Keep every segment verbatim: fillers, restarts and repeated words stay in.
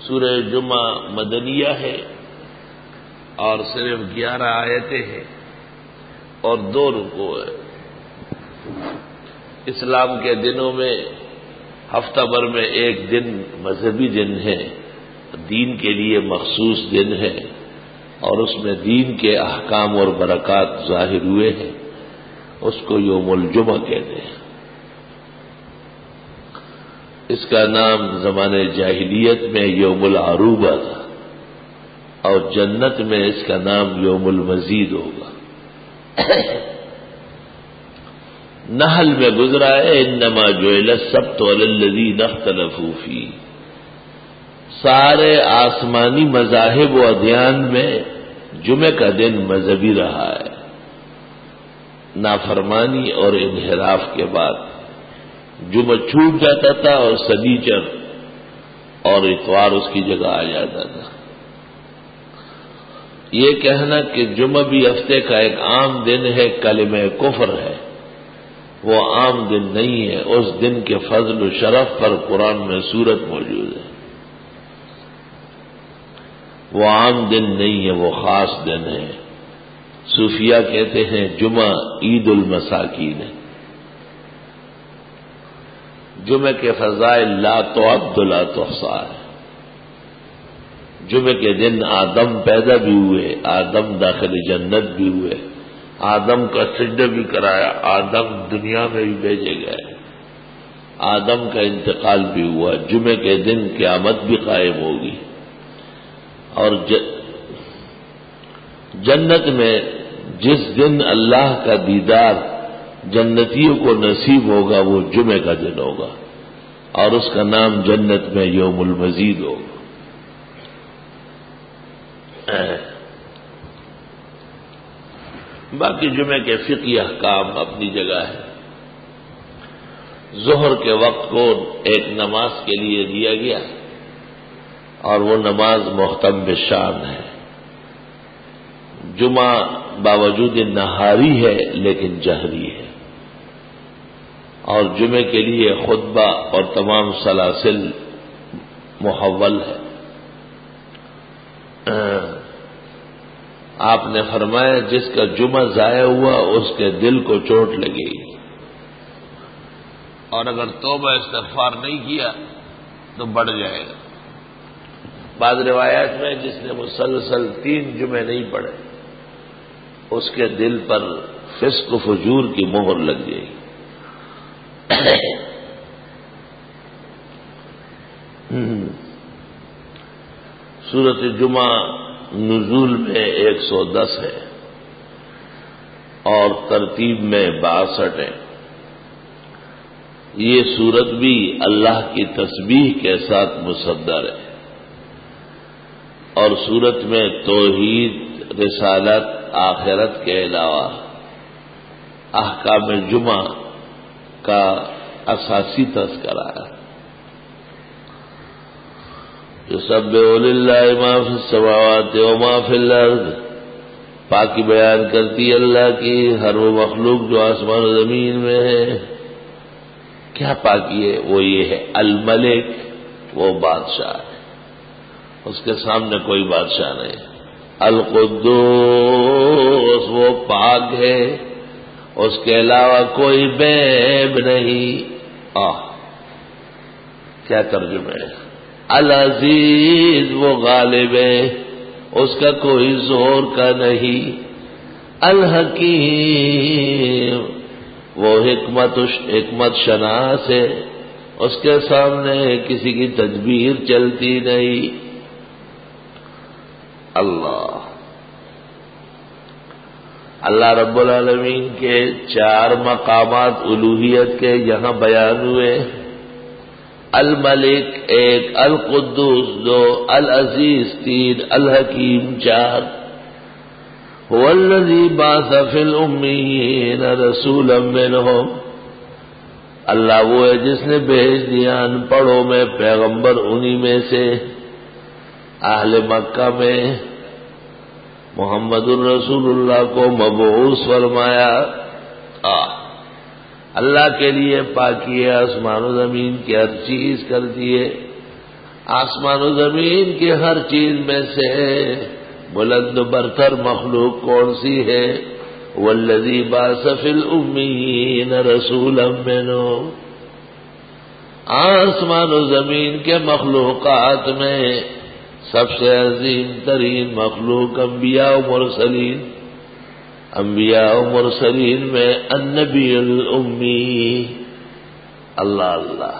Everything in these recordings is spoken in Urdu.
سورہ جمعہ مدنیہ ہے اور صرف گیارہ آیتیں ہیں اور دو رکوع ہے۔ اسلام کے دنوں میں ہفتہ بھر میں ایک دن مذہبی دن ہے، دین کے لیے مخصوص دن ہے اور اس میں دین کے احکام اور برکات ظاہر ہوئے ہیں، اس کو یوم الجمعہ کہتے ہیں۔ اس کا نام زمانے جاہلیت میں یوم العروبہ تھا اور جنت میں اس کا نام یوم المزید ہوگا۔ نحل میں گزرا ہے انما جعل السبت علی الذین اختلفوا فیہ۔ سارے آسمانی مذاہب و ادیان میں جمعہ کا دن مذہبی رہا ہے، نافرمانی اور انحراف کے بعد جمعہ چھوٹ جاتا تھا اور سنیچر اور اتوار اس کی جگہ آ جاتا تھا۔ یہ کہنا کہ جمعہ بھی ہفتے کا ایک عام دن ہے کلمہ کفر ہے، وہ عام دن نہیں ہے۔ اس دن کے فضل و شرف پر قرآن میں سورت موجود ہے۔ وہ عام دن نہیں ہے، وہ خاص دن ہے۔ صوفیہ کہتے ہیں جمعہ عید المساکین ہے۔ جمعہ کے فضائل لا تعد لا تحصى ہے۔ جمعہ کے دن آدم پیدا بھی ہوئے، آدم داخل جنت بھی ہوئے، آدم کا سجدہ بھی کرایا، آدم دنیا میں بھی بھیجے گئے، آدم کا انتقال بھی ہوا۔ جمعہ کے دن قیامت بھی قائم ہوگی اور جنت میں جس دن اللہ کا دیدار جنتیوں کو نصیب ہوگا وہ جمعہ کا دن ہوگا اور اس کا نام جنت میں یوم المزید ہوگا۔ باقی جمعے کے فقہی احکام اپنی جگہ ہے۔ ظہر کے وقت کو ایک نماز کے لیے دیا گیا اور وہ نماز محتم بالشان ہے۔ جمعہ باوجود نہاری ہے لیکن جہری ہے اور جمعے کے لیے خطبہ اور تمام سلاسل محول ہے۔ آپ نے فرمایا جس کا جمعہ ضائع ہوا اس کے دل کو چوٹ لگے گی اور اگر توبہ استغفار نہیں کیا تو بڑھ جائے گا۔ بعض روایات میں جس نے مسلسل تین جمعے نہیں پڑھے اس کے دل پر فسق و فجور کی مہر لگ گئی۔ سورۃ جمعہ نزول میں ایک سو دس ہے اور ترتیب میں باسٹھ ہے۔ یہ سورت بھی اللہ کی تسبیح کے ساتھ مصدر ہے اور سورت میں توحید، رسالت، آخرت کے علاوہ احکام جمعہ کا اساسی تذکرہ ہے۔ یسبح للہ ما فی السماوات و ما فی الارض، پاکی بیان کرتی اللہ کی ہر وہ مخلوق جو آسمان و زمین میں ہے۔ کیا پاکی ہے؟ وہ یہ ہے الملک، وہ بادشاہ ہے، اس کے سامنے کوئی بادشاہ نہیں۔ القدوس، وہ پاک ہے، اس کے علاوہ کوئی عیب نہیں۔ آہ کیا ترجمہ ہے؟ العزیز، وہ غالب ہے، اس کا کوئی زور کا نہیں۔ الحکیم، وہ حکمت حکمت شناس ہے، اس کے سامنے کسی کی تدبیر چلتی نہیں۔ اللہ اللہ رب العالمین کے چار مقامات الوہیت کے یہاں بیان ہوئے۔ الملک ایک، القدوس دو، العزیز تین، الحکیم چار۔ هو الذی بعث فی الامیین رسولا منہم، اللہ وہ ہے جس نے بھیج دیا ان پڑھوں میں پیغمبر انہی میں سے۔ اہل مکہ میں محمد الرسول اللہ کو مبعوث فرمایا۔ آہ اللہ کے لیے پاکی ہے، آسمان و زمین کی ہر چیز کر دیے، آسمان و زمین کی ہر چیز میں سے بلند برتر مخلوق کون سی ہے؟ والذی بعث فی الامیین رسولا منہم، آسمان و زمین کے مخلوقات میں سب سے عظیم ترین مخلوق انبیاء و مرسلین، انبیاء و مرسلین میں النبی الامی۔ اللہ اللہ،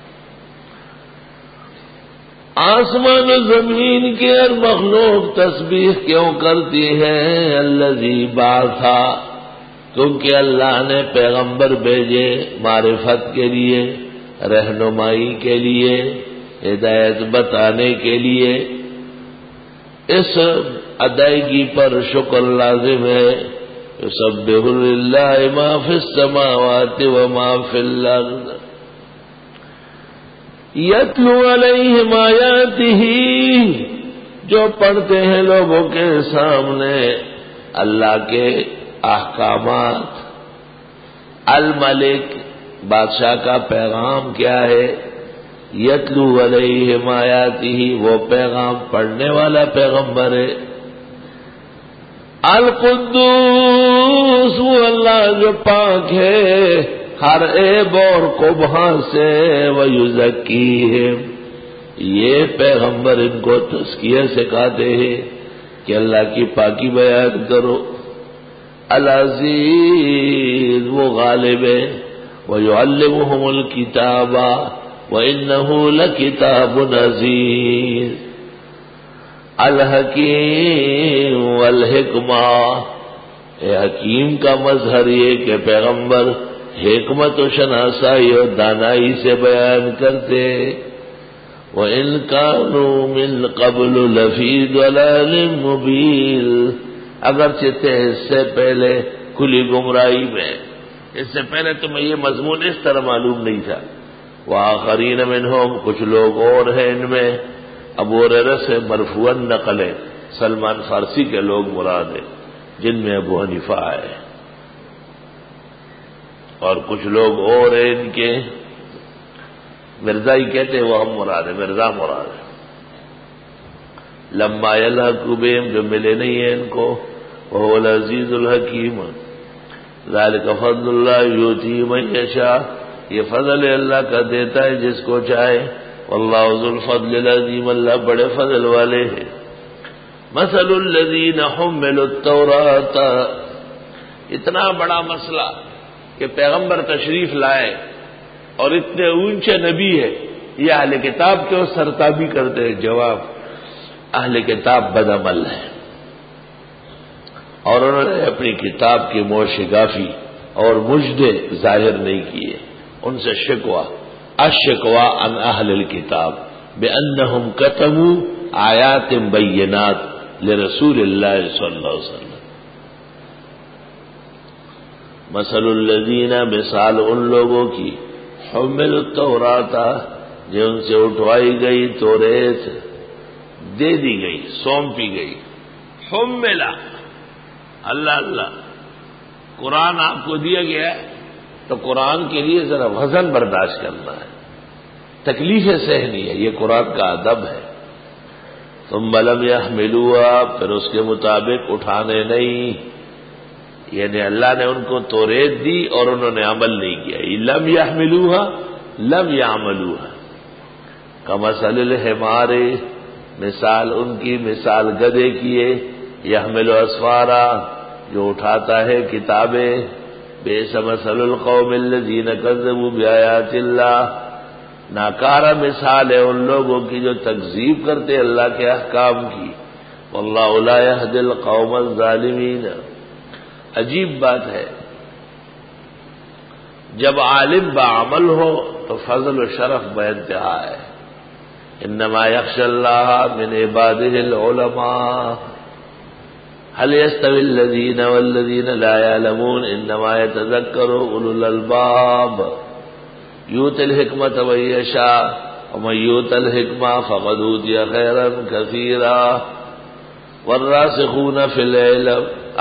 آسمان و زمین کی ہر مخلوق تسبیح کیوں کرتی ہے؟ الذی بعثا، کیونکہ اللہ نے پیغمبر بھیجے معرفت کے لیے، رہنمائی کے لیے، ہدایت بتانے کے لیے۔ اس ادائیگی پر شکر لازم ہے۔ یسبح للہ ما فی السماوات وما فی الارض یتلو علیہم آیاتہ، جو پڑھتے ہیں لوگوں کے سامنے اللہ کے احکامات۔ الملک، بادشاہ کا پیغام کیا ہے؟ یتلو علیہم آیاتہ، وہ پیغام پڑھنے والا پیغمبر ہے۔ القدوس، وہ اللہ جو پاک ہے ہر عیب اور قبح سے، ویزکیہم، یہ پیغمبر ان کو تزکیہ سکھاتے ہیں کہ اللہ کی پاکی بیان کرو۔ العزیز، وہ غالب ہے۔ وَيُعَلِّمُهُمُ الْكِتَابَ وَإِنَّهُ لَكِتَابٌ عَزِيزٌ۔ الحکیم والحکمہ، اے حکیم کا مظہر یہ کہ پیغمبر حکمت و شناسائی اور دانائی سے بیان کرتے۔ وَإِن كَانُوا مِن قَبْلُ لَفِي ضَلَالٍ مُبِينٍ، اگرچہ تھے اس سے پہلے کھلی گمراہی میں، اس سے پہلے تمہیں یہ مضمون اس طرح معلوم نہیں تھا۔ وآخرین منہم، کچھ لوگ اور ہیں ان میں، ابو ہریرہ سے مرفوعاً نقل ہے، سلمان فارسی کے لوگ مراد ہیں، جن میں ابو حنیفہ آئے، اور کچھ لوگ اور ہیں ان کے، مرزا ہی کہتے ہیں وہ ہم مراد ہے، مرزا مراد ہے۔ لما یلحق بہم، جو ملے نہیں ہیں ان کو، وہو العزیز الحکیم۔ ذالک فضل اللہ یؤتیہ من یشاء، یہ فضل اللہ کا دیتا ہے جس کو چاہے۔ واللہ ذو الفضل العظیم، اللہ بڑے فضل والے ہیں۔ مثل الذین حملوا التوراۃ، اتنا بڑا مسئلہ کہ پیغمبر تشریف لائے اور اتنے اونچے نبی ہے، یہ اہل کتاب کیوں سرتابی کرتے ہیں؟ جواب، اہل کتاب بدعمل ہے، اور انہوں نے اپنی کتاب کی موشگافی اور مجدے ظاہر نہیں کیے، ان سے شکوہ، الشکوہ عن اہل الکتاب بانہم کتموا آیات بینات لرسول اللہ صلی اللہ علیہ وسلم۔ مثل الذین، مثال ان لوگوں کی، حملوا التوراۃ، جو ان سے اٹھوائی گئی توریت، دے دی گئی، سونپی گئی۔ حملہ، اللہ اللہ، قرآن آپ کو دیا گیا ہے تو قرآن کے لیے ذرا وزن برداشت کرنا ہے، تکلیفیں سہنی ہے، یہ قرآن کا ادب ہے۔ ثم لم يحملوها، پھر اس کے مطابق اٹھانے نہیں، یعنی اللہ نے ان کو توریت دی اور انہوں نے عمل نہیں کیا۔ لم يحملوها لم يعملوها، کمثل الحمار، مثال ان کی مثال گدھے کی ہے، يحمل اسفارا، جو اٹھاتا ہے کتابیں۔ بئس مثل القوم الذین کذبوا بآیات اللہ، ناکارہ مثال ہے ان لوگوں کی جو تکذیب کرتے اللہ کے احکام کی۔ واللہ لا یہدی القوم الظالمین۔ عجیب بات ہے، جب عالم بعمل ہو تو فضل و شرف بے انتہا ہے۔ انما یخشی اللہ من عبادہ العلماء۔ هل يستوي الذين والذين لا يعلمون انما يتذكر اولو الالباب۔ یؤتی الحکمۃ من یشاء ومن یؤت الحکمہ فقد اوتی خیرا کثیرا والراسخون فی العلم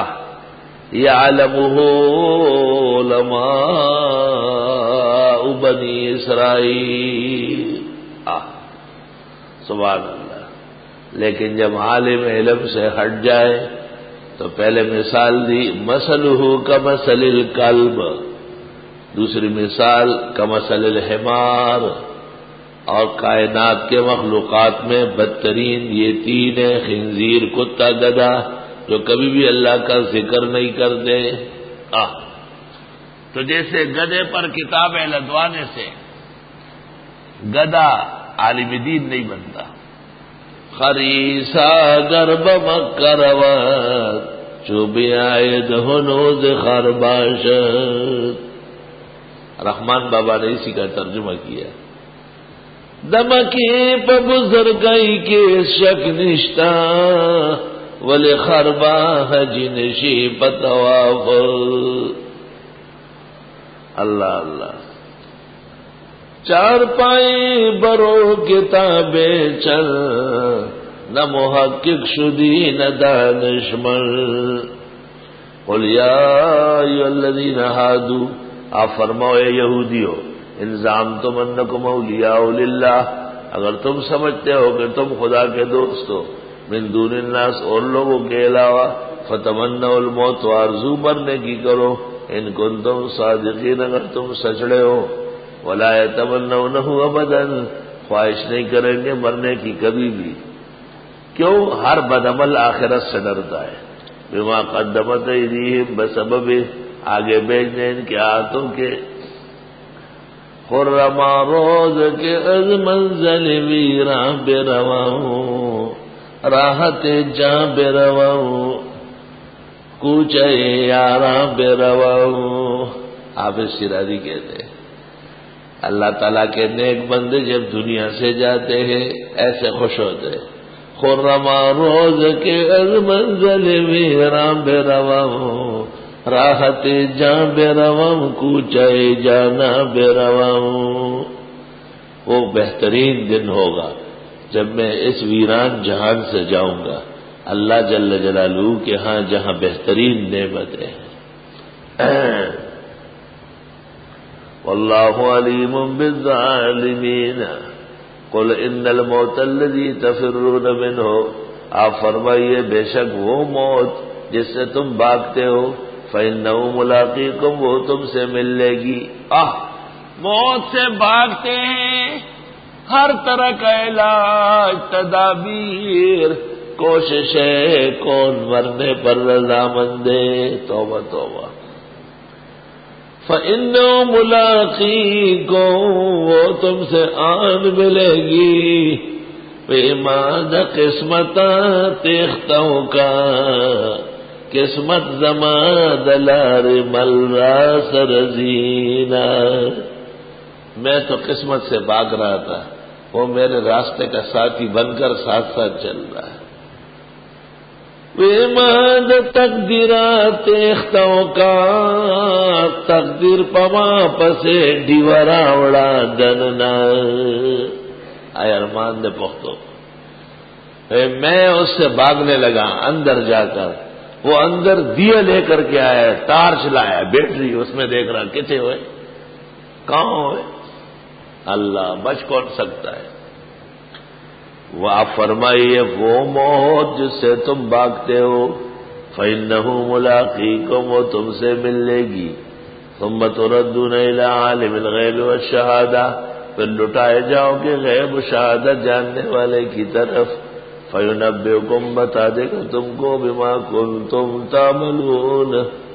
یعلمہ علماء بنی اسرائیل۔ سبحان اللہ. لیکن جب عالم علم سے ہٹ جائے تو پہلے مثال دی مثلہ کمثل الکلب، دوسری مثال کمثل الحمار، اور کائنات کے مخلوقات میں بدترین یہ تین ہیں، خنزیر، کتا، گدھا، جو کبھی بھی اللہ کا ذکر نہیں کرتے. آہ تو جیسے گدھے پر کتابیں لدوانے سے گدھا عالم دین نہیں بنتا. خریسا گرب مکروت چوبی آئد ہنوز خرباشت. رحمان بابا نے اسی کا ترجمہ کیا. دمکی پہ بزرگئی کے شک نشتا ولی خربا جنشی پتواف. اللہ اللہ. چار پائی برو کتابیں چل نہ محقق شدی نہ دانشمند. قل یا ایھا الذین ھادوا، آپ فرماؤ اے یہودیو، ان زعمتم انکم اولیاء للہ، اگر تم سمجھتے ہو کہ تم خدا کے دوست ہو، من دون الناس، اور لوگوں کے علاوہ، فتمنوا الموت، آرزو مرنے کی کرو، ان کنتم صادقین، اگر تم سچڑے ہو، ولا یتمنونہ ابدا، خواہش نہیں کریں گے مرنے کی کبھی بھی. کیوں؟ ہر بدعمل آخرت سے ڈرتا ہے. بما قدمت ایدیہم، بسبب آگے بھیجنے ان کے ہاتھوں کے. خرما روز کے از منزل ویراں بے رواں، راحت جاں بے رواں، کوچے یاراں بے رواں. حافظ شیرازی کہتے ہیں اللہ تعالیٰ کے نیک بندے جب دنیا سے جاتے ہیں ایسے خوش ہوتے ہیں. خرما روز کے از منزل ویراں بے رواں، راحت جاں بے رواں، کوچے جانا بے رواں. وہ بہترین دن ہوگا جب میں اس ویران جہان سے جاؤں گا اللہ جل جلالہ کے ہاں، جہاں بہترین نعمتیں ہیں. واللہ علیم بالظالمین. قل ان الموت الذی تفرون منہ، آپ فرمائیے بے شک وہ موت جس سے تم بھاگتے ہو، فإنہ ملاقیکم، وہ تم سے مل لے گی. آہ موت سے بھاگتے ہیں، ہر طرح کا علاج، تدابیر، کوششیں، کون مرنے پر رضامند ہے. توبہ توبہ. فإنہ ملاقیکم، وہ تم سے آن ملے گی. ایمان قسمت تیختوں کا، قسمت زمان دلار مل راس رزینا. میں تو قسمت سے بھاگ رہا تھا، وہ میرے راستے کا ساتھی بن کر ساتھ ساتھ چل رہا ہے. ویماد تقدیرات اختوں کا، تقدیر پما پسے ڈیورا وڑا دننا. آئے ارمان دے پختو، میں اس سے بھاگنے لگا اندر جا کر. وہ اندر دیا لے کر کے آیا، ٹارچ لایا، بیٹری اس میں دیکھ رہا کتنے ہوئے، کہاں ہوئے. اللہ بچ کون سکتا ہے. وہ آپ فرمائیے وہ موت جس سے تم بھاگتے ہو، فإنہ ملاقیکم، وہ تم سے مل لے گی. ثم تردون الی عالم الغیب والشہادہ، پھر لٹائے جاؤ گے غیب و شہادت جاننے والے کی طرف. فینبئکم، بتا دے گا تم کو، بما کنتم تعملون،